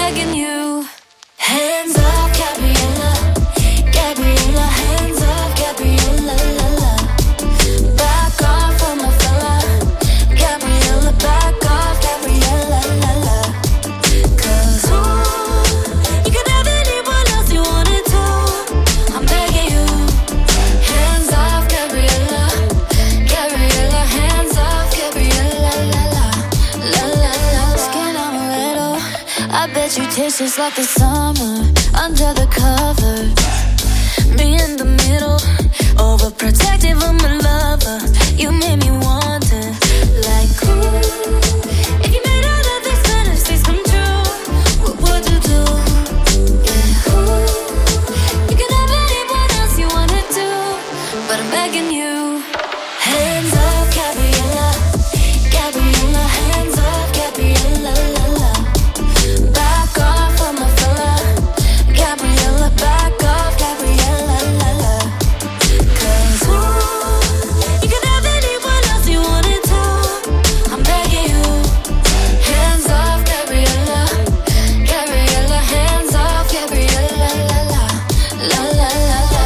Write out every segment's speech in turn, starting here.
begging you. Hands up, Gabriella, Gabriella, hands up, Gabriella, la la. Back off from my fella, Gabriella, back off, Gabriella, la la. 'Cause you can have anyone else you wanted to. I'm begging you. Hands off, Gabriella, Gabriella, hands off, Gabriella, la la, la la la. Skin amaretto, I bet you taste just like the summer under the covers. Me in the middle, overprotective of my lover. You made me wonder, like, ooh, if you made all of these fantasies come true, what would you do? Yeah, ooh, you can have anyone else you wanted to, but I'm begging you. Hands up, Gabriella, Gabriella, hands up, Gabriella, la la. Back off from my fella, Gabriella, back off, Gabriella, la la. 'Cause ooh, you can have anyone else you wanted to. I'm begging you. Hands off, Gabriella, Gabriella, hands off, Gabriella, la la, la la la la.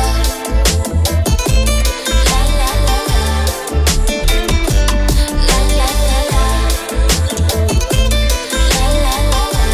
La la la la. La la la la. La la la la.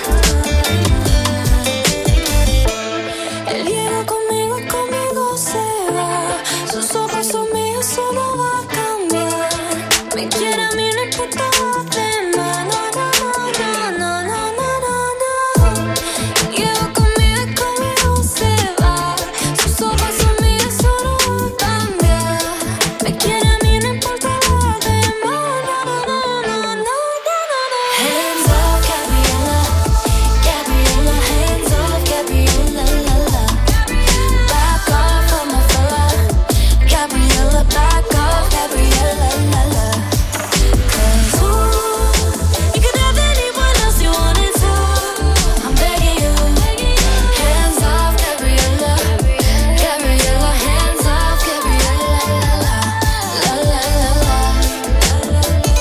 Él llega conmigo, conmigo se va. Sus ojos son míos, solo va a cambiar. Me quiere a mí, no importa lo demás. No, no, no, no, no, no, no, no. Llega conmigo, conmigo se va. Sus ojos son míos, solo va a cambiar. Me quiere a mí, no importa lo demás. No, no, no, no, no, no, no. Hands up, Gabriella, Gabriella, hands up, Gabriella, la la. Back off from my fella, Gabriella, back off, Gabriella, la la. 'Cause ooh, you can have anyone else you wanted to. I'm begging you. Hands off, Gabriella, Gabriella, hands off, Gabriella, la la, la la la la. La la la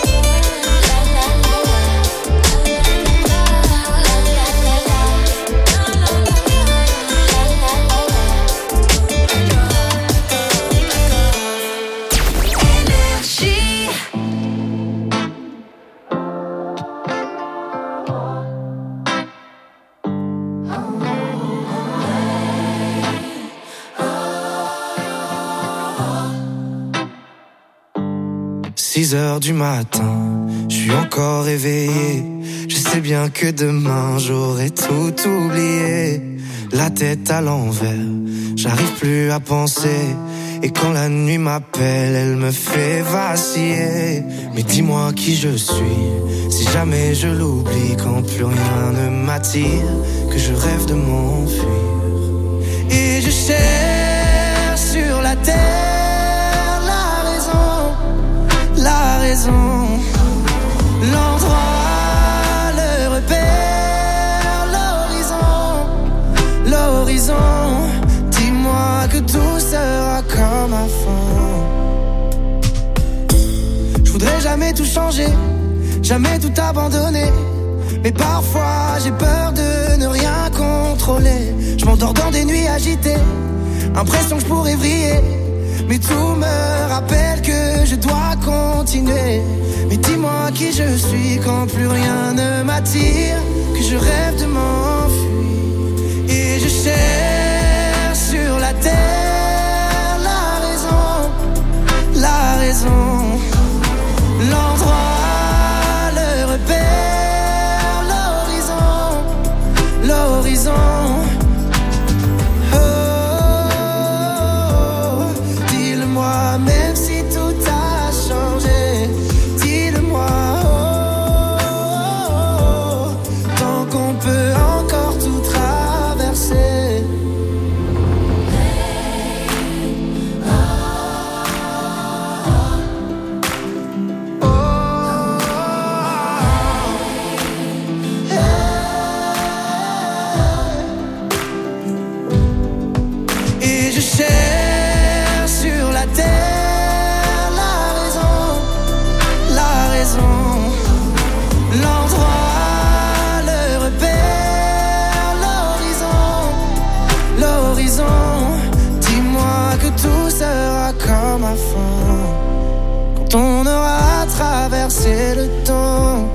Énergie. Six heures du matin, je suis encore éveillé. Je sais bien que demain j'aurai tout oublié. La tête à l'envers, j'arrive plus à penser. Et quand la nuit m'appelle, elle me fait vaciller. Mais dis-moi qui je suis, si jamais je l'oublie. Quand plus rien ne m'attire, que je rêve de m'enfuir. Et je cherche sur la terre la raison, l'endroit, le repère, l'horizon. Dis-moi que tout sera comme avant. Je voudrais jamais tout changer, jamais tout abandonner. Mais parfois j'ai peur de ne rien contrôler. Je m'endors dans des nuits agitées, impression que je pourrais vriller. Mais tout me rappelle que je dois continuer. Mais dis-moi qui je suis quand plus rien ne m'attire, que je rêve de m'enfuir. Et je cherche sur la terre la raison, l'endroit, le repère, l'horizon. Même si tout a changé, dis-le-moi, tant qu'on peut encore tout traverser. Oh, quand on aura traversé le temps.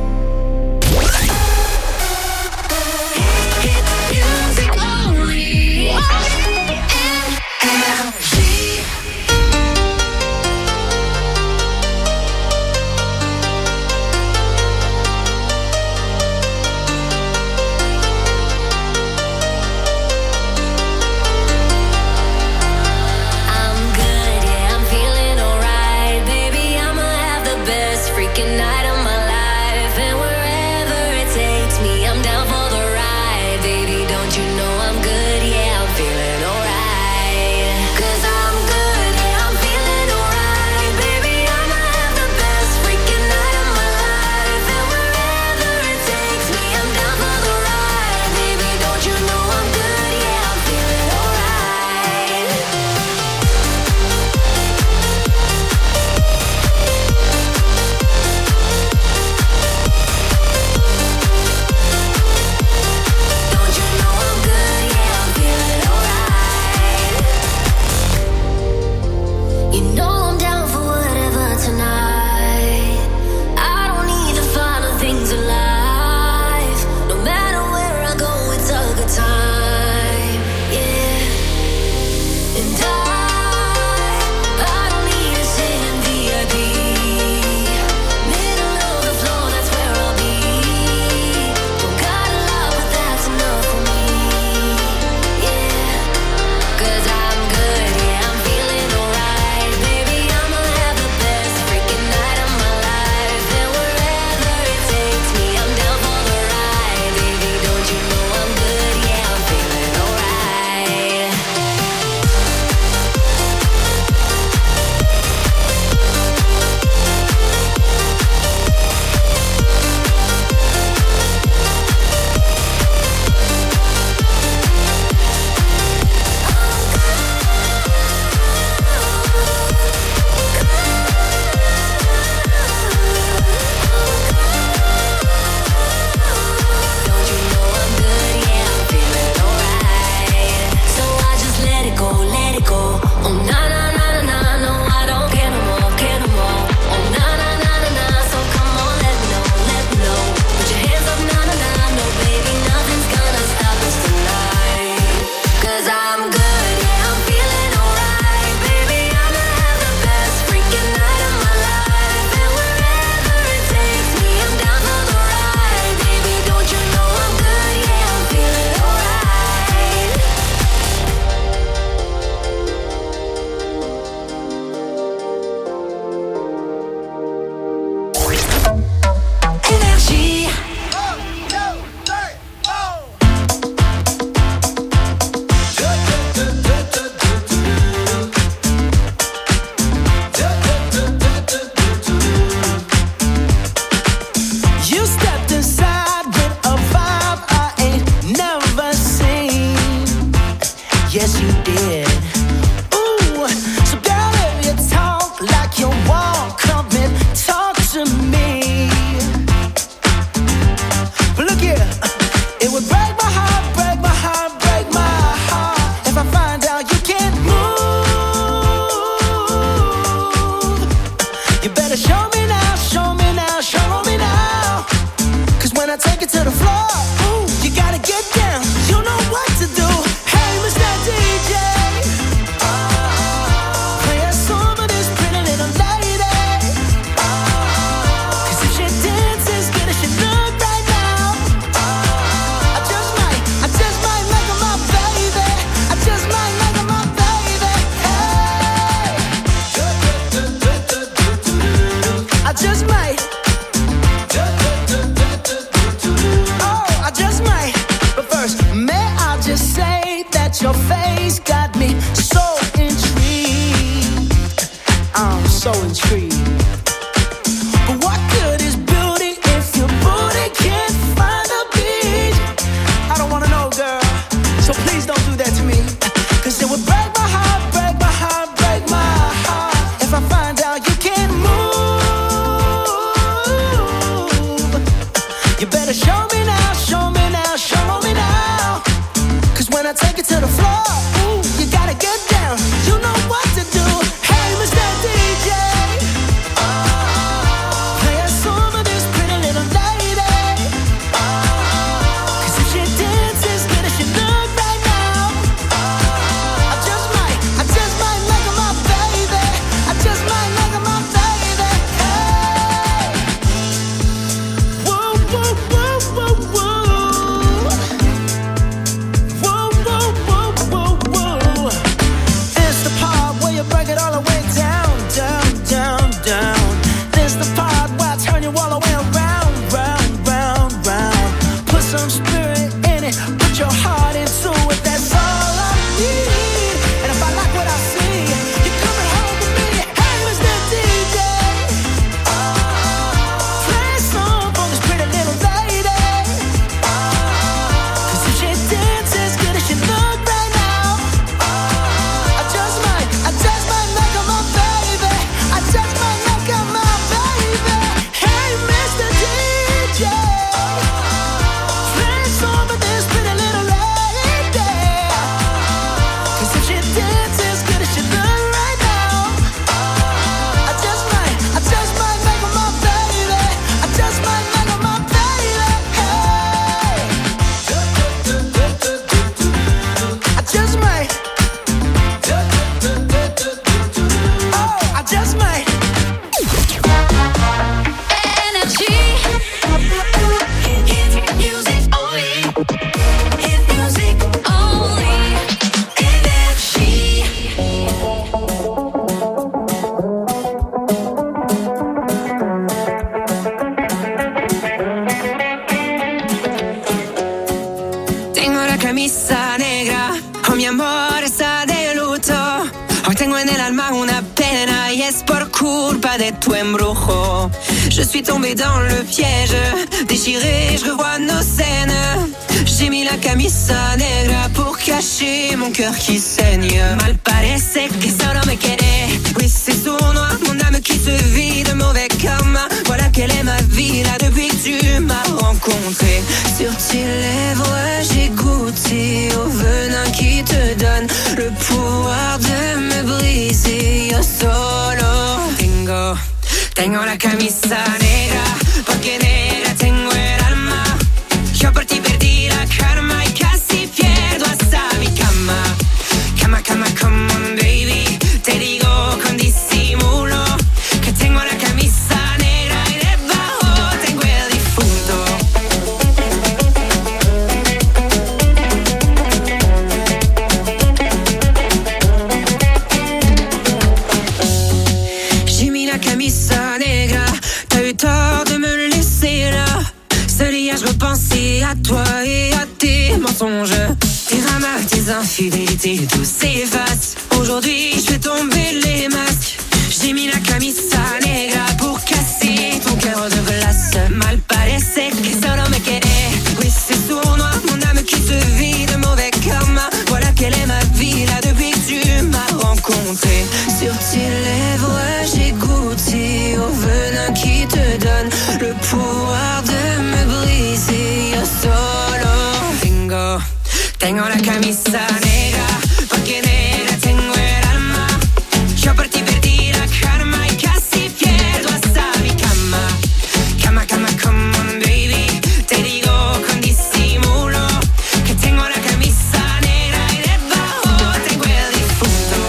Night of my life, and wherever it takes me, I'm down for the ride, baby. Don't you know I'm good? Yeah, I'm feeling alright. 'Cause I'm good, yeah, I'm feeling alright, baby. I'ma have the best freaking night of my life, and wherever it takes me, I'm down for the ride, baby. Don't you know I'm good? Yeah, I'm feeling alright. You know I'm down for whatever tonight. I don't need the final things in life. No matter where I go, it's a good time. Yeah. And I don't need to sit in VIP. Middle of the floor, that's where I'll be. Don't got a lot, but that's enough for me. Yeah. 'Cause I'm good, yeah, I'm feeling alright, baby. I'ma have the best freaking night of my life, and wherever it takes me, I'm down for the ride, baby. Don't you know I'm good? Yeah, I'm feeling alright. Don't you know I'm good? Yeah, I'm feeling alright. So I just let it go, let it go. Oh na na na na na, no, I don't care no more, care no more. Oh na na na na na, so come on, let me know, let me know. Put your hands up, na na na, no baby, nothing's gonna stop us tonight. 'Cause I'm good, yeah, I'm feeling alright, baby. I'ma have the best freaking night of my life, and wherever it takes me, I'm down for the ride, baby. Don't you know I'm good? Yeah, I'm feeling alright. Énergie. You stepped inside with a vibe I ain't never seen. Yes, you did. Ooh, so girl, if you talk like you walk, come and talk to me. But look here, it would break my heart, break my heart, break my heart if I find out you can't move. You better show me now, show me now, show me now. 'Cause when I take it to the floor, ooh, you gotta get down. You know what to do. Hey, Mr. DJ, play a song for this pretty little lady. 'Cause if she dances good as she look right now, I just might make her my baby. I just might make her my baby. Hey. camisa negra, oh mi amor está de luto. Hoy tengo en el alma una pena y es por culpa de tu embrujo. Je suis tombée dans le piège, déchirée, je revois nos scènes. J'ai mis la camisa negra pour cacher mon cœur qui saigne. Mal parece que solo me quiere. Oui, c'est sournois, mon âme qui se vide, mauvais karma. Voilà quelle est ma vie là depuis que tu m'as rencontré. Sur tes lèvres, j'ai goûté au venin qui te donne le pouvoir de me briser. Yo solo tengo la camisa negra, porque negra tengo el alma. Yo por ti perdí la karma y casi pierdo hasta mi cama. Cama, cama, come on baby, te digo con disimulo que tengo la camisa negra y debajo tengo el difunto. J'ai mis la camisa negra, t'as eu tort de me laisser là. Seul hier je repensais à toi et à tes mensonges, tes dramas, tes infidélités, tout s'efface. Aujourd'hui je fais tomber les masques. J'ai mis la camisa negra pour casser ton cœur de glace. Mal parece que solo me quiere. Oui, c'est sournois, mon âme qui se vide, mauvais karma. Voilà quelle est ma vie là depuis que tu m'as rencontré. Sur tes lèvres j'ai goûté au venin qui te donne le pouvoir de me briser. Yo solo tengo la camisa negra, porque negra tengo el alma. Yo por ti perdí la karma y casi pierdo hasta mi cama. Cama, cama, come on baby, te digo con disimulo que tengo la camisa negra y debajo tengo el difunto.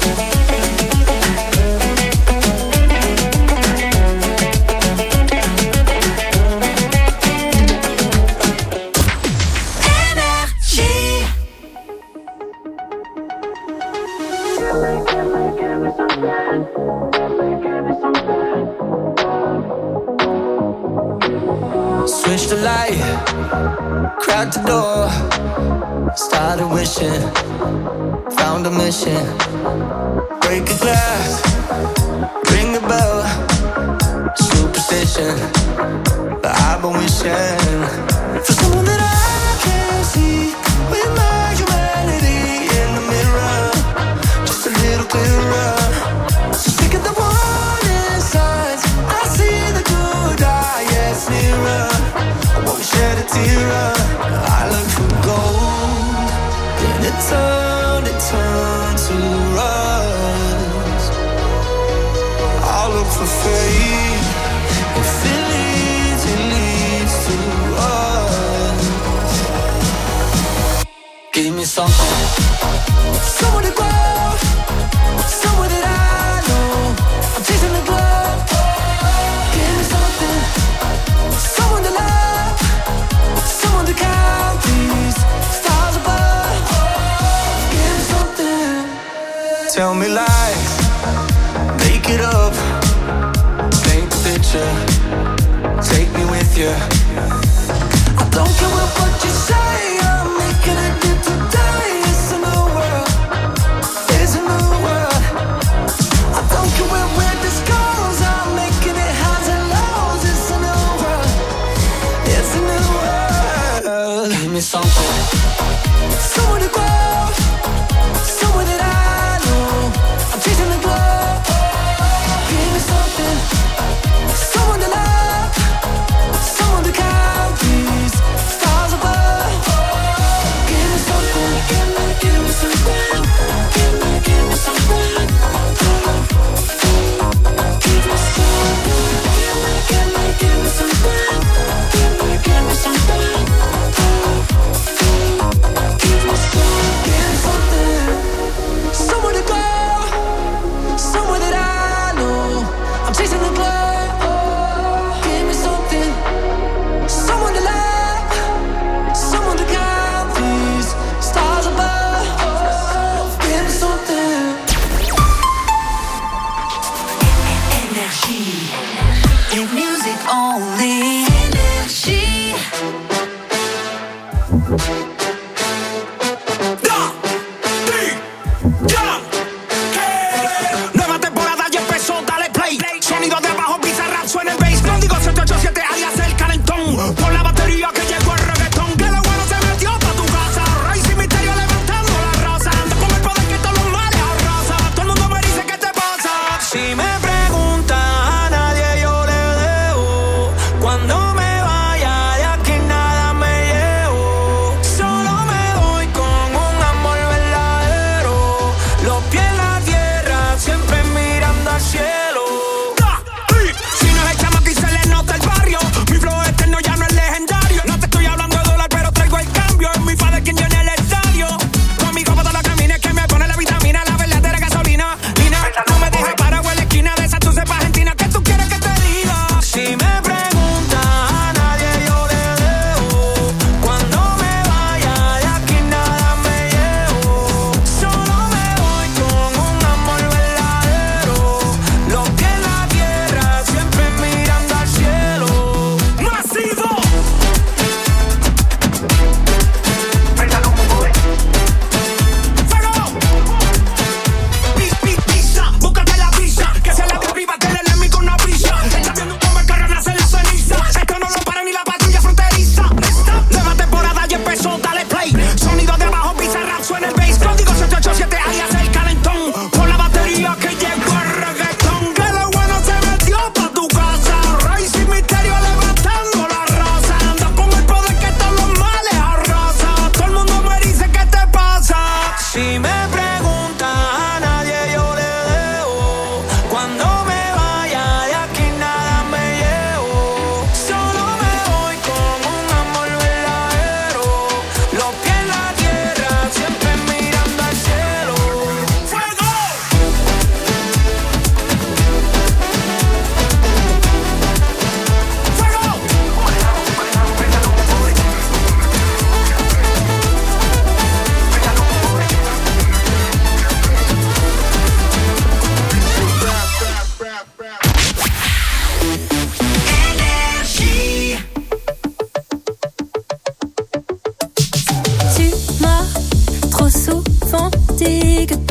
Switch the light, cracked the door, started wishing, found a mission. Break a glass, ring the bell, superstition. But I've been wishing for someone that I can see with my humanity in the mirror, just a little clearer. So sick of the warning signs, I see the good eye, yes, nearer. I won't shed a tear. I look for gold, then it turned to rust. I look for faith, if it leads to us. Give me something, somewhere to go, somewhere that I know. I'm chasing the glow. Give me something, someone to love, someone to count these stars above. Give me something. Tell me lies, make it up, paint the picture, take me with you. I don't care what you say, I'm making it new today. It's a new world, it's a new world. I don't care where this goes, I'm making it highs and lows. It's a new world, it's a new world. Give me something, somewhere to go, somewhere that I know. I'm chasing the glow. Give me something, someone to love, someone to count these stars above. Give me something, give me something, give me something. Give me something, give me something, give me something. Give me something, somewhere to go, somewhere that I know. I'm chasing the glow. Give me something, someone to love, someone to count these stars above. Give me something. Énergie. Et music only. Énergie.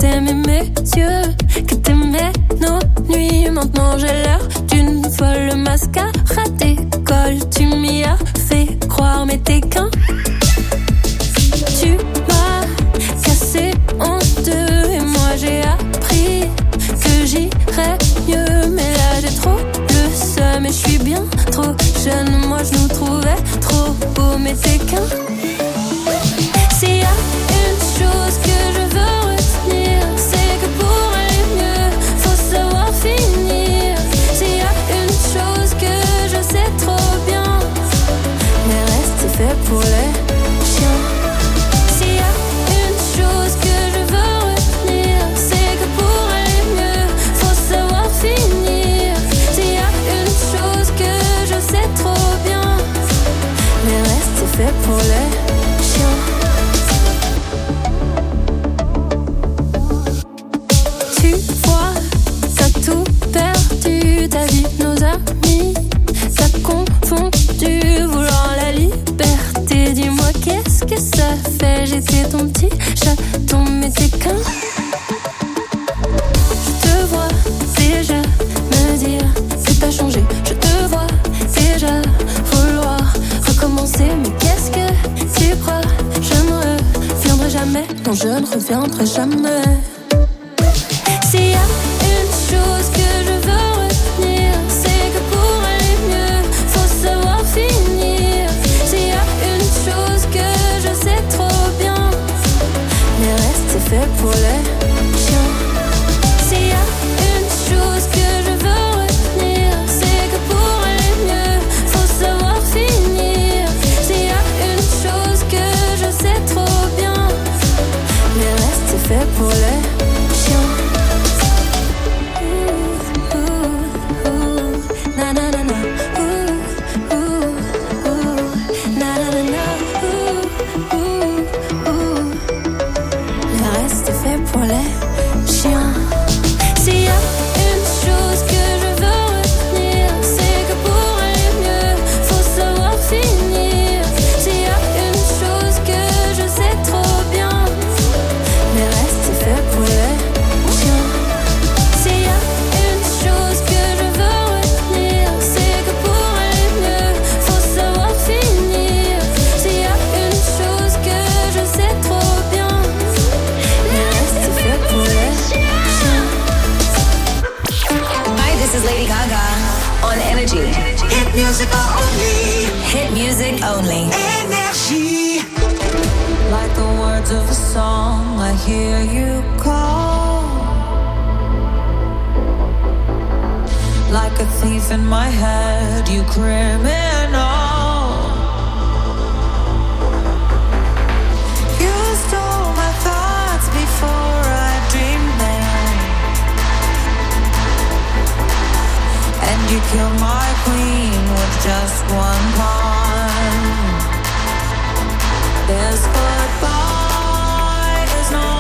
t'aimais mes yeux, que t'aimais nos nuits. Maintenant j'ai l'air d'une folle, mascara décolle. Tu m'y as fait croire, mais t'es qu'un. Tu m'as cassé en deux et moi j'ai appris que j'irais mieux. Mais là j'ai trop le seum et je suis bien trop jeune. Moi je nous trouvais trop beaux, mais t'es qu'un. S'il y a une chose que je veux retenir, c'est que pour aller mieux, faut savoir finir. S'il y a une chose que je sais trop bien, le reste c'est fait pour les chiens. S'il y a une chose que je veux retenir, c'est que pour aller mieux, faut savoir finir. S'il y a une chose que je sais trop bien, le reste c'est fait pour les chiens. Tu vois, t'as tout perdu, ta vie, nos amis, t'as confondu, vouloir la liberté. Dis-moi qu'est-ce que ça fait, j'étais ton petit chaton, mais t'es qu'un. Je te vois déjà me dire que t'as changé, je te vois déjà vouloir recommencer. Mais qu'est-ce que tu crois, je ne reviendrai jamais, non je ne reviendrai jamais. S'il y a une chose que je veux retenir, c'est que pour aller mieux, faut savoir finir. S'il y a une chose que je sais trop bien, le reste c'est fait pour les chiens. S'il y a une chose que je veux retenir, c'est que pour aller mieux, faut savoir finir. S'il y a une chose que je sais trop bien, le reste c'est fait pour les chiens. Pour les chiens. S'il y a une chose que je veux retenir, c'est que pour aller mieux, faut savoir finir. S'il y a une chose que je sais trop bien, le reste c'est fait pour les chiens. S'il y a une chose que je veux retenir, c'est que pour aller mieux, faut savoir finir. S'il y a une chose que je sais trop bien, Hi, this is Lady Gaga on Energy. Hit music only. Hit music only. Energy. Like the words of a song, I hear you call. Like a thief in my head, you criminal. You stole my thoughts before I dreamed them, and you killed my queen with just one pawn. This goodbye is no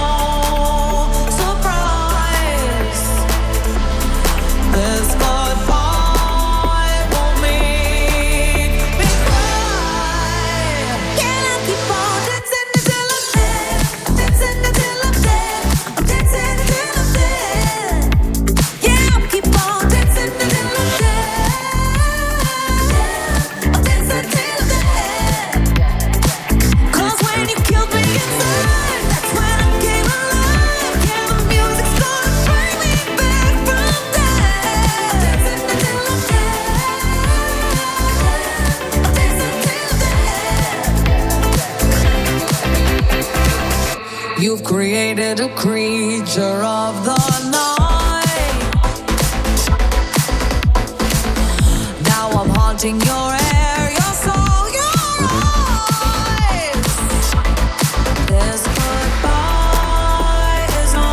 surprise. This goodbye won't make me cry. Can I keep on dancing until I'm dead? Dancing until I'm dead. I'm dancing until I'm dead. Yeah, I'll keep on dancing until I'm dead. I'm dancing until I'm dead. 'Cause when you killed me inside, that's when I came alive. Yeah, the music's gonna bring me back from death. Dancing until I'm dead. I'm dancing until I'm dead. You've created a creature of the night. Now I'm haunting your air, your soul, your eyes. This goodbye is no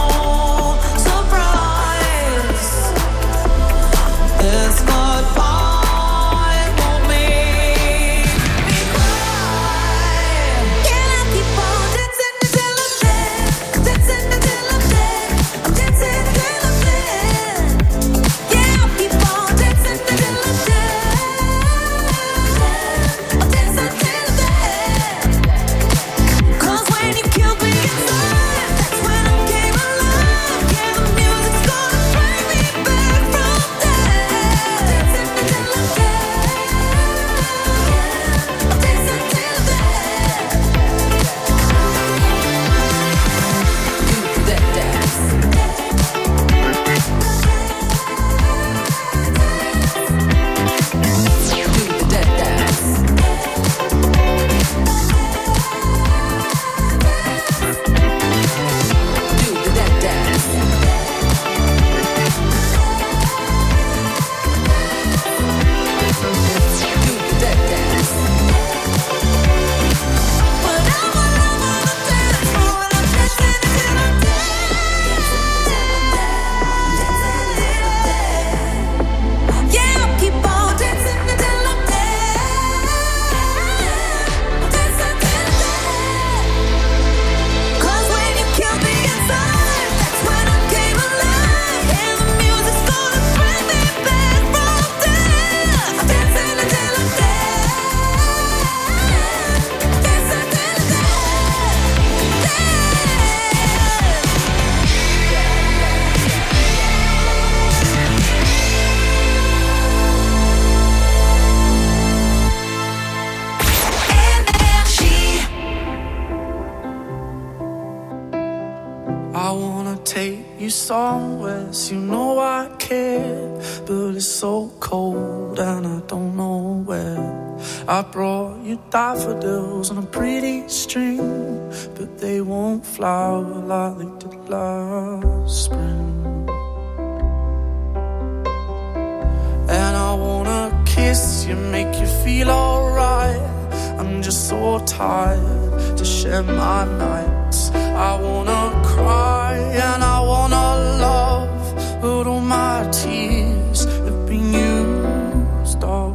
surprise. This goodbye won't make me cry. Can I keep on dancing until I'm dead? Dancing until I'm dead. I'm dancing until I'm dead. Yeah, I'll keep on dancing until I'm dead. somewhere, so you know I care. But it's so cold and I don't know where. I brought you daffodils on a pretty string, but they won't flower like they did last spring. And I wanna kiss you, make you feel alright. I'm just so tired to share my nights. I wanna cry and I wanna love, but all my tears have been used up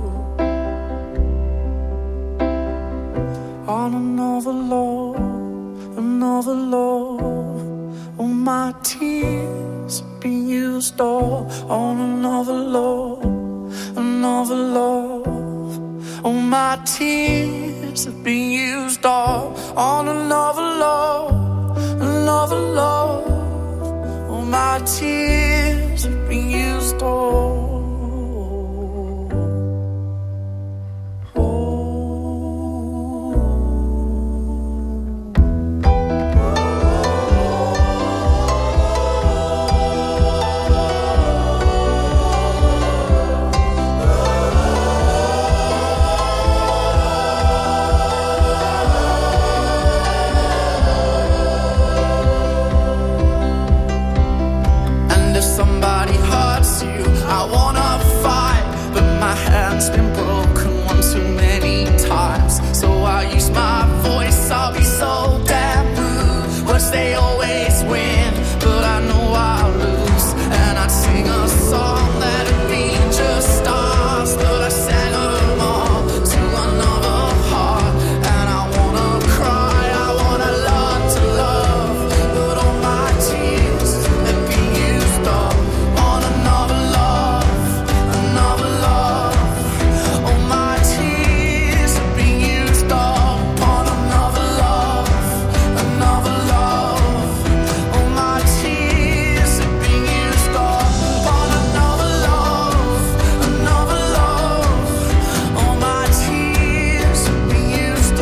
on another love, another love. All my tears have been used up on another love, another love. All my tears have been used up on another love, another love. All my tears have been used up. Been broken one too many times, so I use my voice. I'll be so damn rude. Words they always win, but I know I'll lose. And I'd sing a song that'd be just stars, but I sang them all to another heart. And I wanna cry, I wanna learn to love, but all my tears have been used up on another love, another love. All my tears have been used up on another love, another love. All my tears have been used up on another love, another love. All my tears have been used up.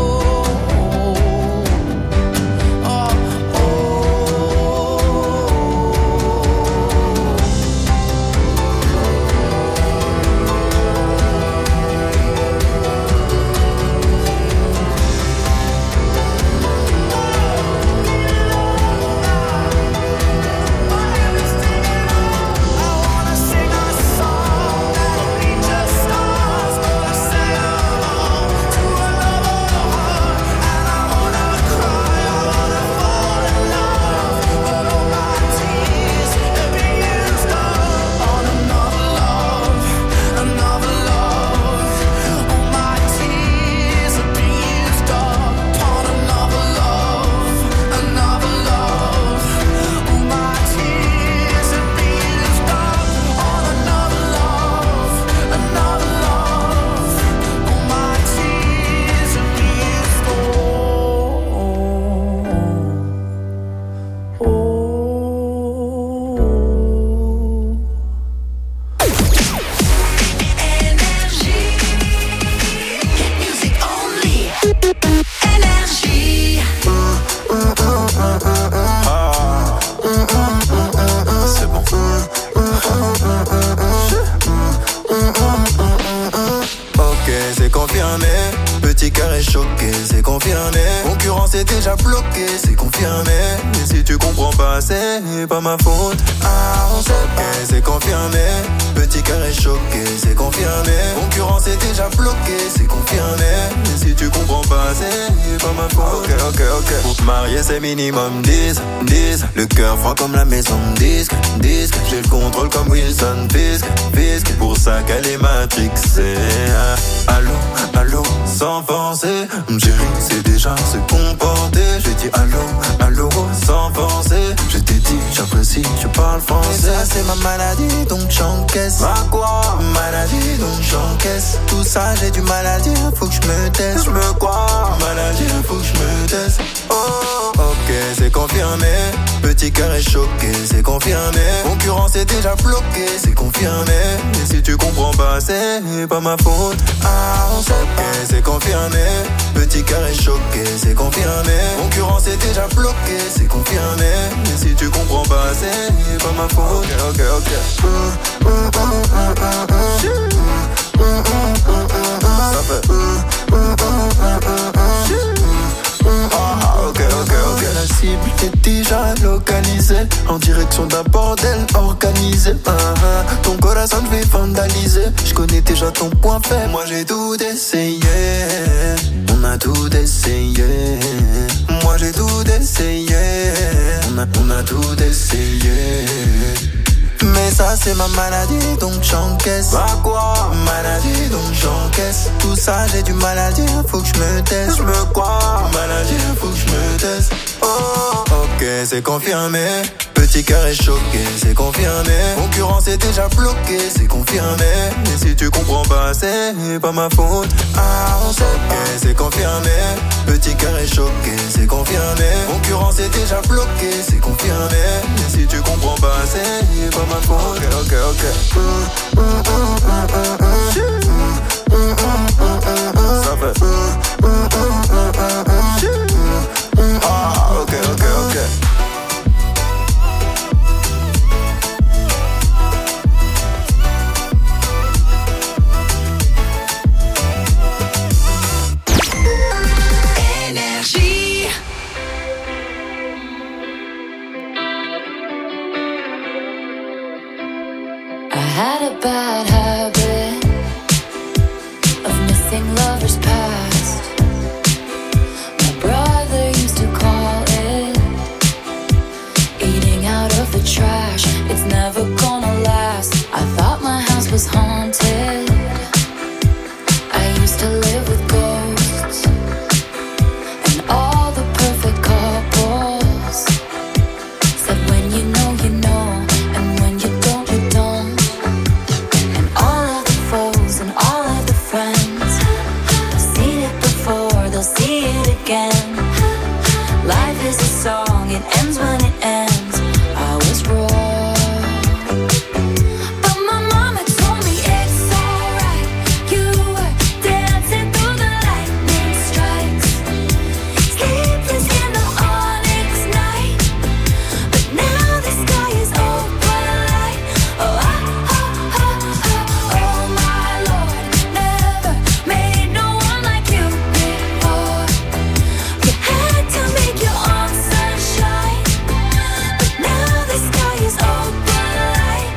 Petit cœur est choqué, c'est confirmé. Concurrence est déjà bloquée, c'est confirmé. Et si tu comprends pas, c'est pas ma faute. Ah, on sait pas. Ok, c'est confirmé. Petit cœur est choqué, c'est confirmé. Concurrence est déjà bloquée, c'est confirmé. Et si tu comprends pas, c'est pas ma faute. Ok. Pour te marier, c'est minimum 10. Le cœur froid comme la maison disque. J'ai le contrôle comme Wilson Fisk. Pour ça qu'elle est matrixée. Allô, sans forcer. Chérie, c'est déjà se comporter. J'ai dit allô, sans forcer. Je t'ai dit, j'apprécie, je parle français. Et ça, c'est ma maladie, donc j'encaisse. Ma quoi? Maladie, donc j'encaisse. Tout ça, j'ai du mal à dire, faut que je me taise. Je me crois, maladie, faut que je me taise. Oh, ok, c'est confirmé. Petit cœur est choqué, c'est confirmé. Concurrence est déjà bloquée, c'est confirmé. Et si tu comprends pas, pas, c'est pas ma faute. Ah, on sait que c'est confirmé. Petit cœur est choqué, c'est confirmé. Concurrence est déjà bloquée, c'est confirmé. Mais si tu comprends pas, c'est pas ma faute. Ok. Ça fait. Ok. La cible est déjà localisée en direction d'un bordel organisé. Ton corazon me fait vandaliser. Je connais déjà ton point faible. Moi j'ai tout essayé. On a tout essayé. Moi j'ai tout essayé. On a tout essayé. Mais ça c'est ma maladie donc j'encaisse. Bah quoi? Maladie donc j'encaisse. Tout ça j'ai du mal à dire, faut que je me teste. Je me crois maladie, faut que je me teste. Oh, ok c'est confirmé. Petit cœur est choqué, c'est confirmé. Concurrence est déjà bloquée, c'est confirmé. Mais si tu comprends pas, c'est pas ma faute. Ah, on sait que c'est confirmé. Petit cœur est choqué, c'est confirmé. Concurrence est déjà bloquée, c'est confirmé. Mais si tu comprends pas, c'est pas ma faute. Ok. Ça fait. Ah, ok. I had a bad habit of missing lovers past. My brother used to call it eating out of the trash. It's never gonna last. I thought my house was haunted. I used to live with ghosts and all the perfect couples said when you know you know, and when you don't you don't. And all of the foes and all of the friends have seen it before, they'll see it again. Life is a song, it ends when it ends. I was wrong, but my mama told me it's alright. You were dancing through the lightning strikes, sleepless in the onyx night. But now the sky is open light. Oh my Lord, never made no one like you before. You had to make your own sunshine, but now the sky is open light.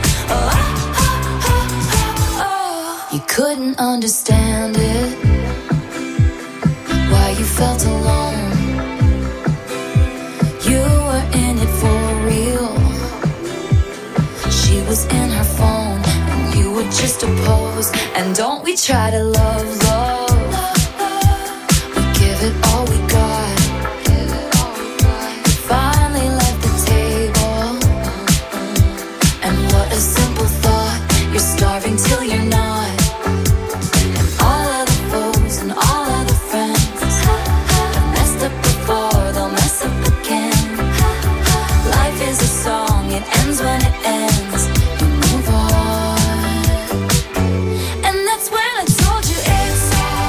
You couldn't understand it, why you felt alone. You were in it for real. She was in her phone and you were just a pose. And don't we try to love? We give it all we got. You finally left the table, and what a simple thought. You're starving till you're not. And all of the foes and all of the friends have messed up before, they'll mess up again. Life is a song, it ends when it ends. You move on. And that's when I told you it's alright.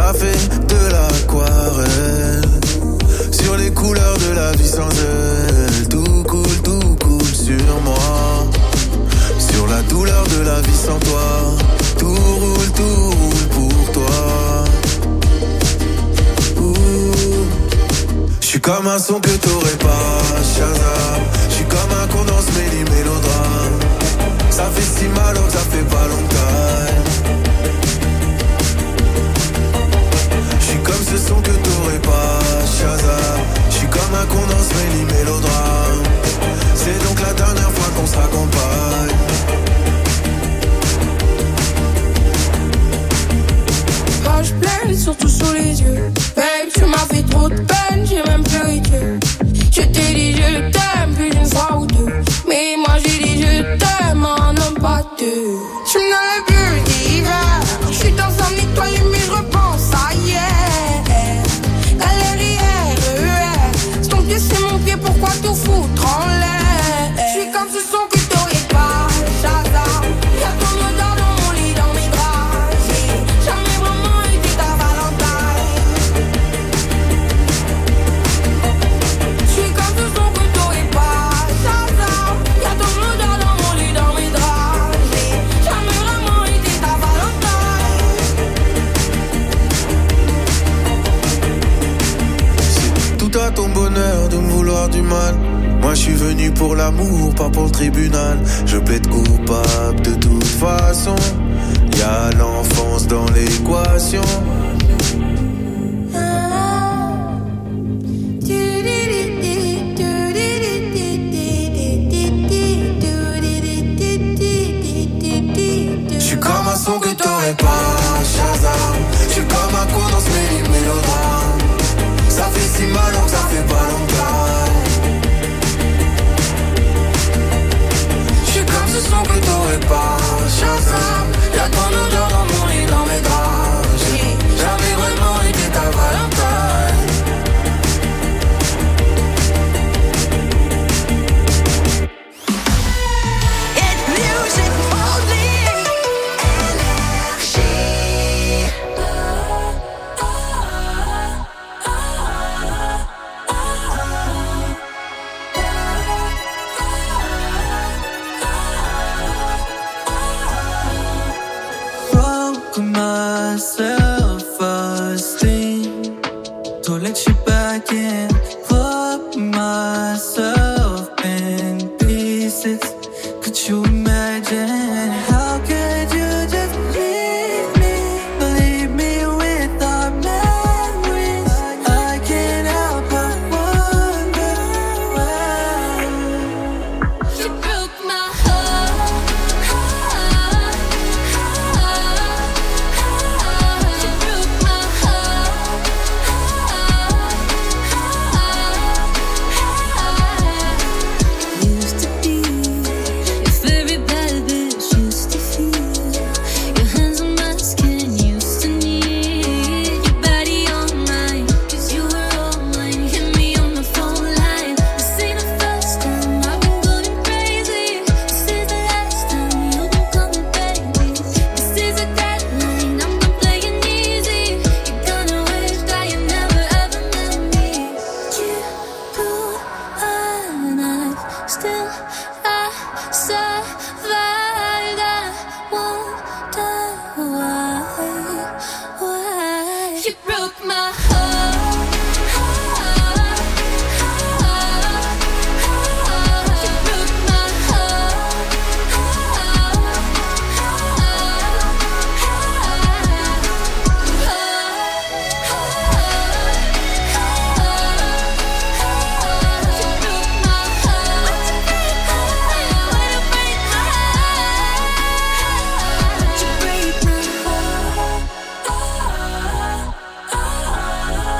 ça fait de l'aquarelle sur les couleurs de la vie sans elle. Tout coule sur moi, sur la douleur de la vie sans toi. Tout roule pour toi. J'suis comme un son que t'aurais pas, Shazam. J'suis comme un condense mélodrame. Ça fait si mal que ça fait pas longtemps. J'suis comme ce son que t'aurais pas, Shazam. J'suis comme un condense mélodrame. C'est donc la dernière fois qu'on se raccompagne. Page pleine, surtout sous les yeux. Babe, tu m'as fait trop de peine, j'ai même pleuré Dieu. Je t'ai dit je t'aime plus d'une fois ou deux. Mais moi j'ai dit je t'aime, un homme pas deux. Je n'avais plus d'hiver. Je suis dans un étoile mais je repense à hier. Galerie RER. C'est ton pied, c'est mon pied, pourquoi tout foutre en l'air? Je suis comme ce son que t'aurais pas, Shazam. Y'a ton odeur dans mon lit, dans mes draps. J'ai jamais vraiment été ta Valentine. Je suis comme ce son que t'aurais pas, Shazam. Y'a ton odeur dans mon lit, dans mes draps. J'ai jamais vraiment été ta Valentine. C'est tout à ton bonheur de me vouloir du mal. Moi je suis venu pour l'amour, pas pour le tribunal. Je plaide coupable de toute façon. Y'a l'enfance dans l'équation. J'suis comme un son que t'aurais pas, Shazam. J'suis comme un condense mélodrame. Ça fait si mal que ça fait pas longtemps. J'suis comme ce son que t'aurais pas, Shazam. Y'a ton odeur dans mon lit, dans mes draps. J'ai jamais vraiment été ta Valentine. It's music only. Broke my self-esteem. Don't let you back in. Put myself in pieces. Could you imagine? How could you just leave me with our memories? I can't help but wonder why. You broke my heart. You broke my heart. Used to be your very bad bitch. Used to feel your hands on my skin. Used to need your body on mine. 'Cause you were all mine. Hit me on the phone line. This ain't the first time I've been going crazy. This is the last time you'll be coming, baby. This is a deadline. I'm not playing easy. You're gonna wish that you never ever met me. You pulled a knife. Still I survived. I wonder why you broke my heart. You broke my heart.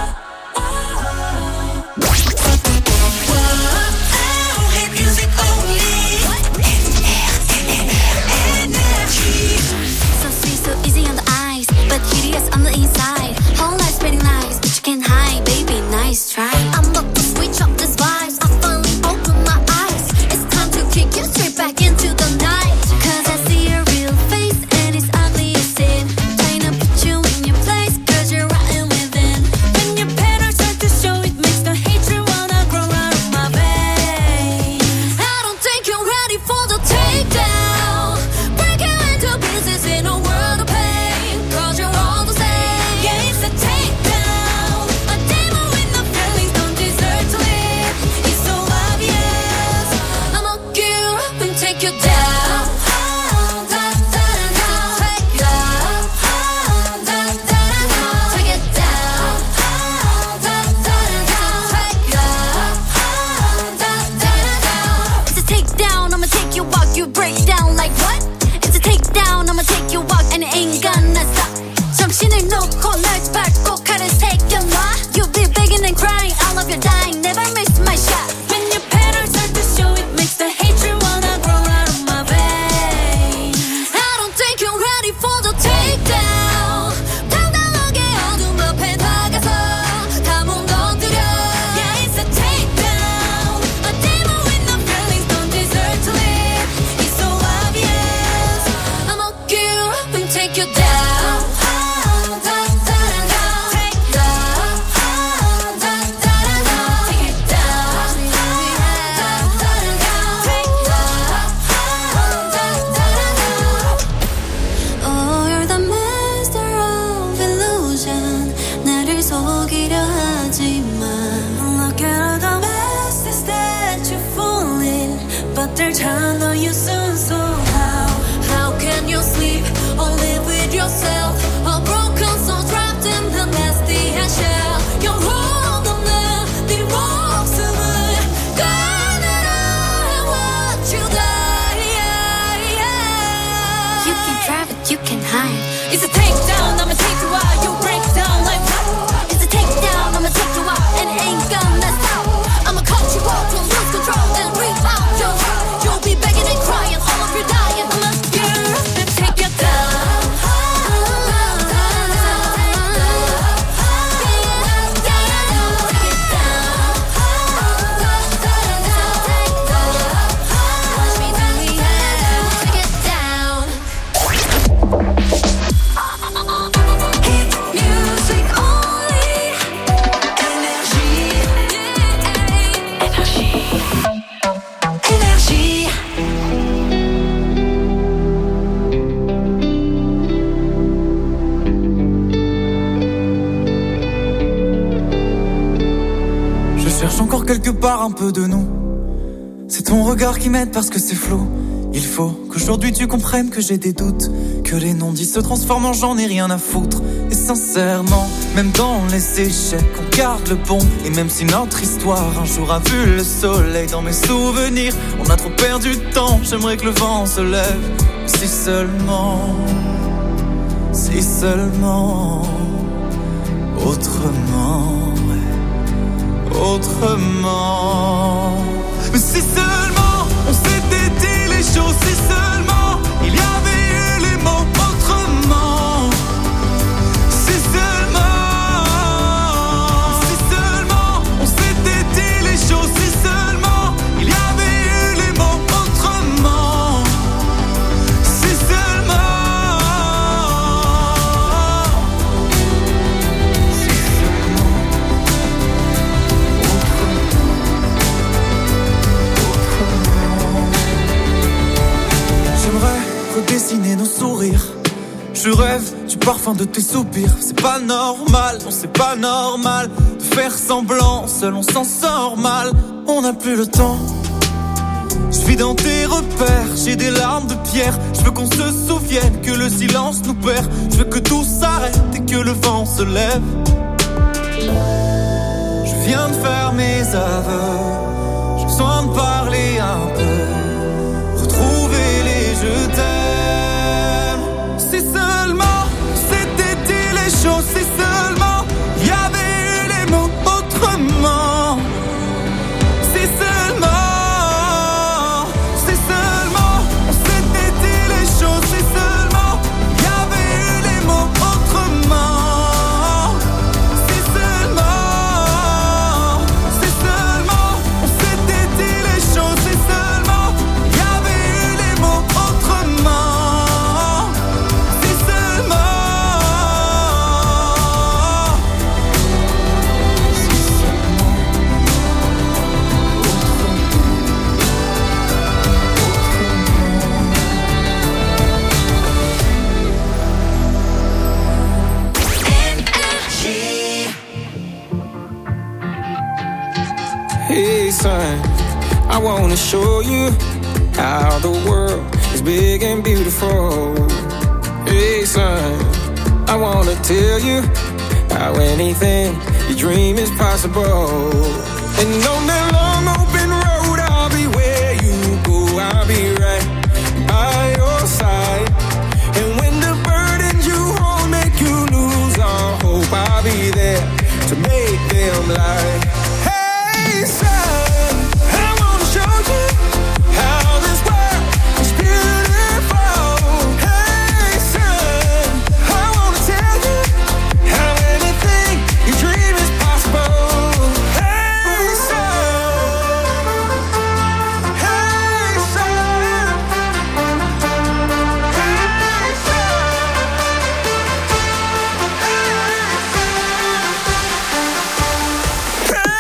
포기려 하지만 Look at all the messes that you fall in But they'll turn on you soon. So how can you sleep or live with yourself? A broken soul trapped in the nasty and shell. You're wrong on the 목숨을 꺼내라 watch you die. You can try but you can hide. It's a takedown, I'ma take you out. You break down like that. It's a takedown, I'ma take you out. And it ain't gonna stop. I'ma cut you off, you'll lose control and bring out your heart. You'll be begging and crying, all of you dying. I'ma take you down. Encore quelque part un peu de nous. C'est ton regard qui m'aide parce que c'est flou. Il faut qu'aujourd'hui tu comprennes que j'ai des doutes, que les non-dits se transforment en j'en ai rien à foutre. Et sincèrement, même dans les échecs, on garde le bon. Et même si notre histoire un jour a vu le soleil dans mes souvenirs, on a trop perdu de temps, j'aimerais que le vent se lève. Si seulement autrement. Mais si seulement on s'était dit les choses, si seulement il y avait eu les mots autrement. Si seulement on s'était dit les choses, si seulement il y avait eu les mots autrement. Si seulement. Redessiner nos sourires. Je rêve du parfum de tes soupirs. C'est pas normal, non c'est pas normal de faire semblant, seul on s'en sort mal. On n'a plus le temps. Je vis dans tes repères, j'ai des larmes de pierre. Je veux qu'on se souvienne que le silence nous perd. Je veux que tout s'arrête et que le vent se lève. Je viens de faire mes aveux. J'ai besoin de parler un peu, retrouver les je t'aime. Si seulement c'était dit les choses, si seulement il y avait eu les mots autrement. Si seulement on s'était dit les choses, si seulement il y avait eu les mots autrement. Si seulement on s'était dit les choses, si seulement il y avait eu les mots autrement. Si seulement. Hey son, I wanna show you how the world is big and beautiful. Hey son, I wanna tell you how anything you dream is possible. And on that long open road, I'll be where you go, I'll be right by your side. And when the burdens you hold make you lose all hope, I'll be there to make them light. Hey son, I wanna show you how this world is beautiful. Hey son, I wanna tell you how anything you dream is possible. Hey son, hey son, hey son, hey son.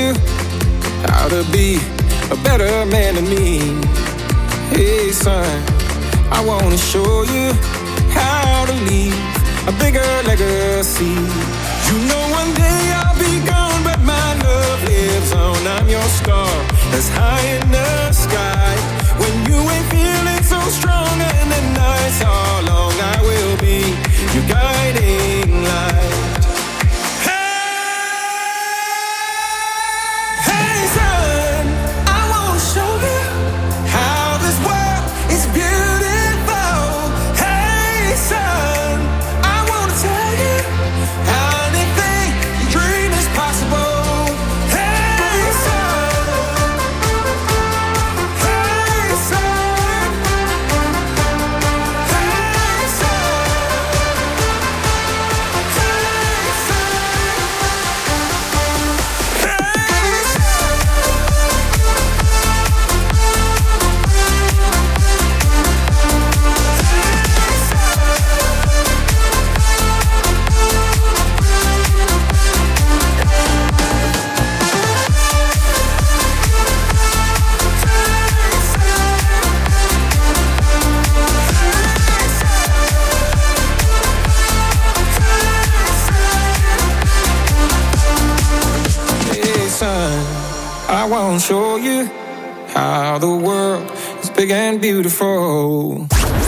you how to be a better man than me. Hey son, I wanna show you how to leave a bigger legacy. You know one day I'll be gone, but my love lives on. I'm your star that's high in the sky. When you ain't feeling so strong and the nights are long, I will be your guiding light. I won't show you how the world is big and beautiful.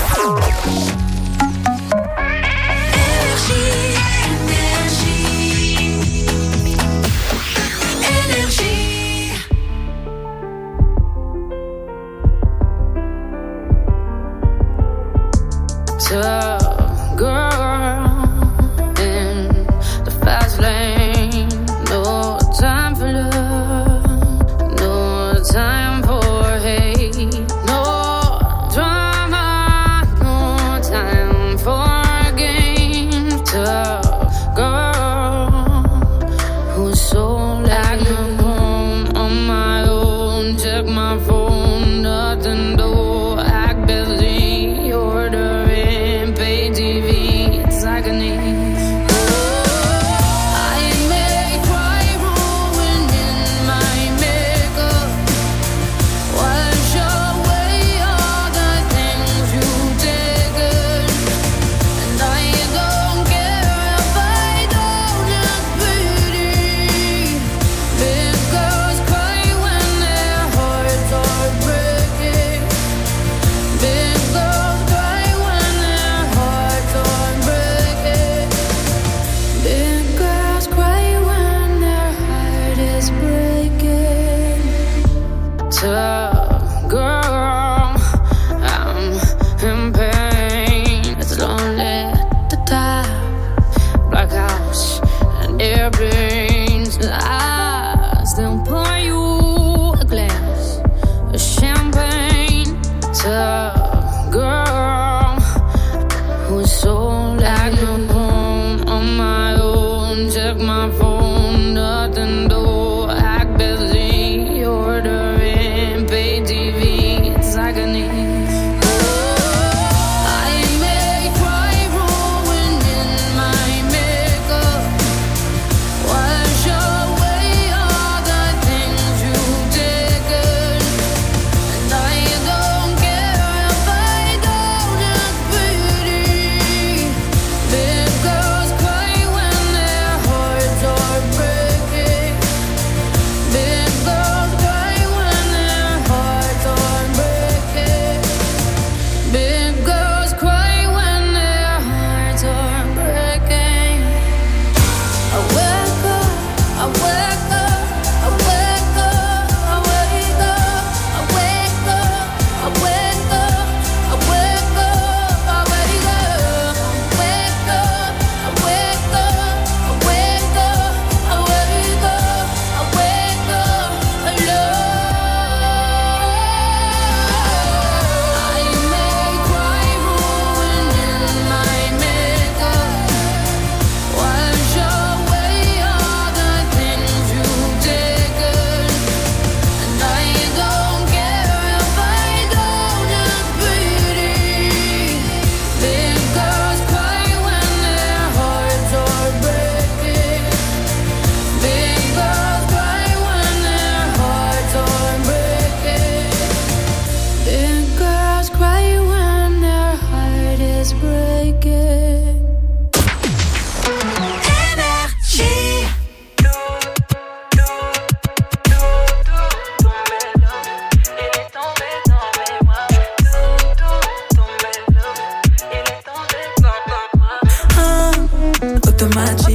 Tough girl in the fast lane. No time for love, no time for hate, no drama, no time.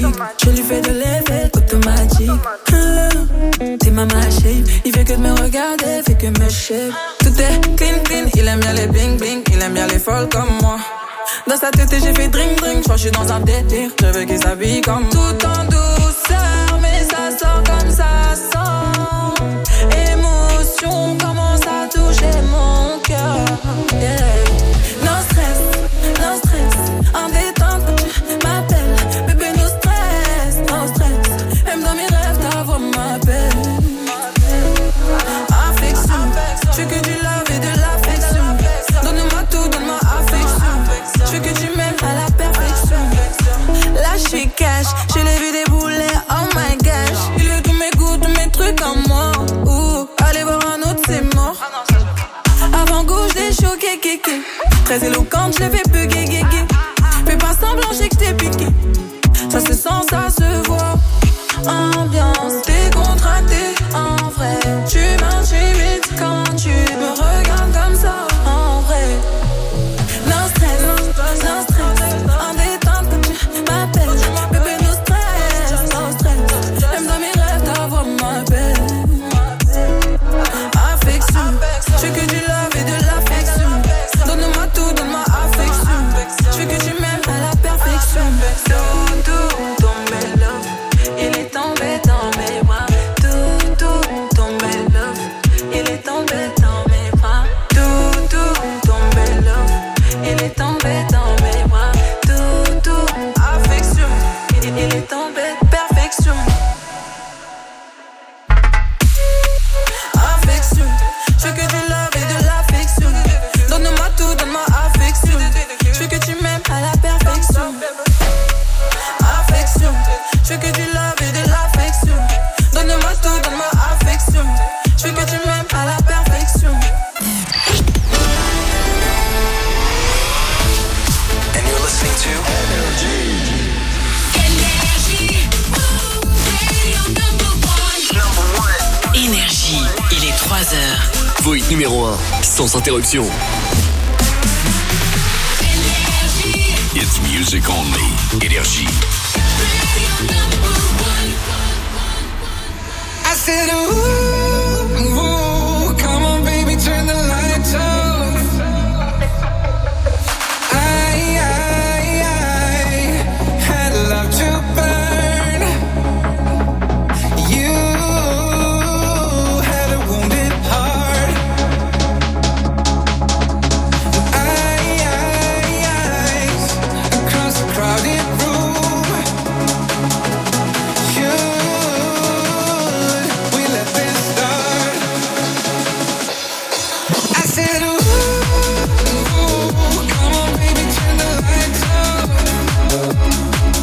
Je lui fais de l'effet automatique. T'es ma shape, il fait que de me regarder, fait que me shape. Tout est clean clean, il aime bien les bling bling, il aime bien les folles comme moi. Dans sa tête j'ai fait drink drink, j'crois que je suis dans un délire. Je veux qu'il s'habille comme moi. Tout en douceur, mais ça sort comme ça sent. Émotion commence à toucher mon cœur. Yeah. No stress, en détente quand tu m'appelles. Bébé no stress, même dans mes rêves ta voix m'appelle. Affection, je veux que du love et de l'affection. Donne-moi tout, donne-moi affection. Je veux que tu m'aimes à la perfection. Là je suis cash, je l'ai vu débouler, oh my gosh. Il veut tous mes goûts, tous mes trucs en moi. Allez voir un autre c'est mort. Avant gauche des choqués, kéké. Très éloquente, je l'ai fait plus gué. Fais pas semblant, j'ai que t'es piqué. Ça se sent, ça se voit. Ambiance décontractée, en vrai. Tu m'intimides quand tu me regardes comme ça, en vrai. No stress, en détente quand tu m'appelles. Bébé, no stress, même dans mes rêves, ta voix m'appelle. Affection, je veux que du love et de l'affection. Donne-moi tout, donne-moi affection. Je veux que tu m'aimes à la perfection. Tout tombé love, il est tombé dans mes bras. Tout tombé love, il est tombé dans mes bras. Tout tombé love, il est tombé dans mes bras. Tout affection, il est tombé perfection. Affection, je veux que du love et de l'affection. Donne-moi tout, donne-moi affection. Je veux que tu m'aimes à la perfection. Affection, je veux que du love et de l'affection. Donne-moi tout, donne-moi affection. Je veux que tu m'aimes à la perfection. And you're listening to Énergie, il est 3h. Vos hits numéro 1, sans interruption. It's music only. Énergie. I said, ooh.